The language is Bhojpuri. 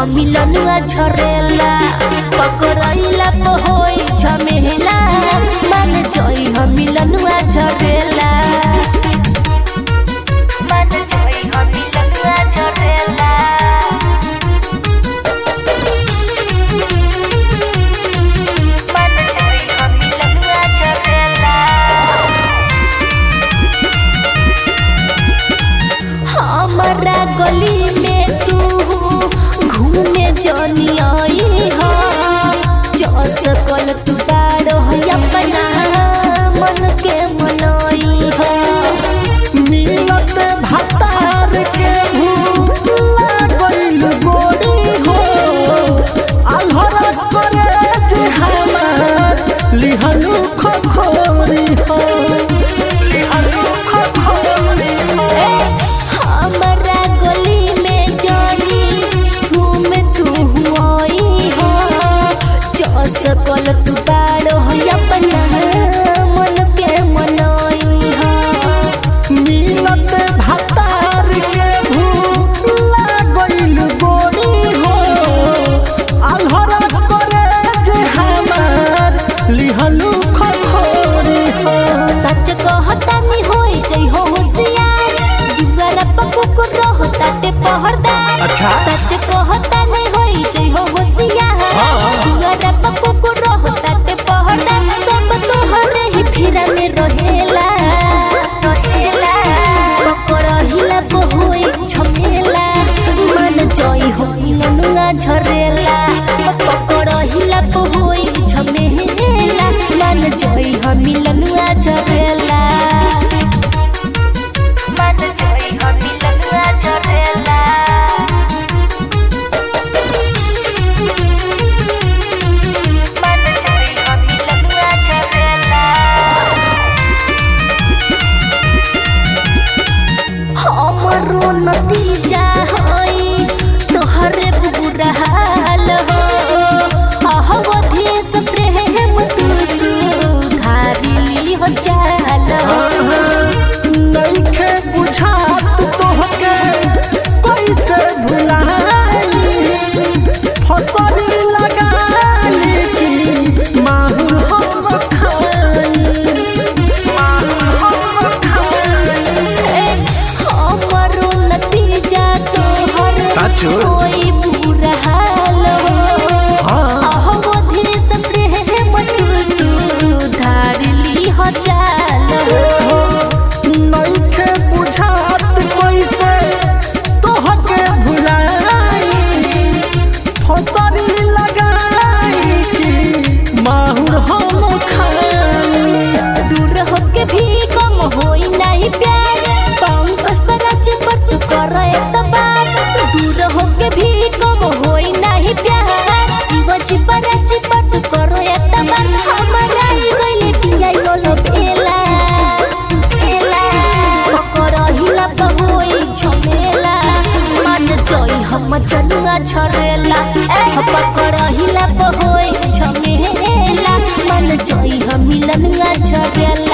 मिलनुआ झरेला पकड़ैला होई झमेला मान जई हम मिलनुआ झरेला मान जई हम मिलनुआ झरेला मान जई हम मिलनुआ झरेला हमारा गली में तू घूमे जनी आई हो जस कल तू बाड़ो अपना मन के मनई हो मिलत भतार के भूला गइल गोरी हो अलहरा करे जे हमार लिहनु खोखोरी हो लिहनु खोखोरी हो हमारा गली में जानी घूमे तू आई हो जस कल तू बाड़ो अपना मन के मनई हो मिलत भतार के भूला गइल गोरी हो अलहरा करे जे हमार लिहनु खोखोरी हो सच कहता नहीं होई जई हो होशियार दुआरा पप्पू को रहताटे पहरदार अच्छा। सच कहता नहीं होई जई हो होशियार दुआरा पप्पू को रहताटे पहरदार सब तोहरे ही फिरा में रहेला पकड़हिला होई झमेला मन जई हो मिलनुआ झरेला पकड़हिला होई झमेला मन जई हो मिलनुआ झरेला मन जई हो मिलनुआ झरेला मन जई हो मिलनुआ झरेला हमरो नतीजा होई तोहरे बुरा हाल हो अहवधेश प्रेम तू सुधारिली हो चाल हो नइखे बुझात तोहके कैसे भुलाई फसरी लगाली की माहुर हम खाई माहुर हम खाई हमरो नतीजा तोहर साचो। कोई बुरा हाल हो अहवधेश प्रेम तू सुधारिली हो चाल हो नइखे बुझात कैसे तोहके भुलाई फसरी लगाई की माहुर हम खाई दूर होके भी कम होई नहीं प्यार पंकज पर बच कर एतबार दूर होके भी कम होई नहीं प्यार शिवजी पर बच कर एतबार हमरा ही गइले पियाई लोलो भेला पकड़हिला होई झमेला मन जई हम जनुआ झरेला पकड़हिला होई झमेला मन जई हम मिलनुआ झरेला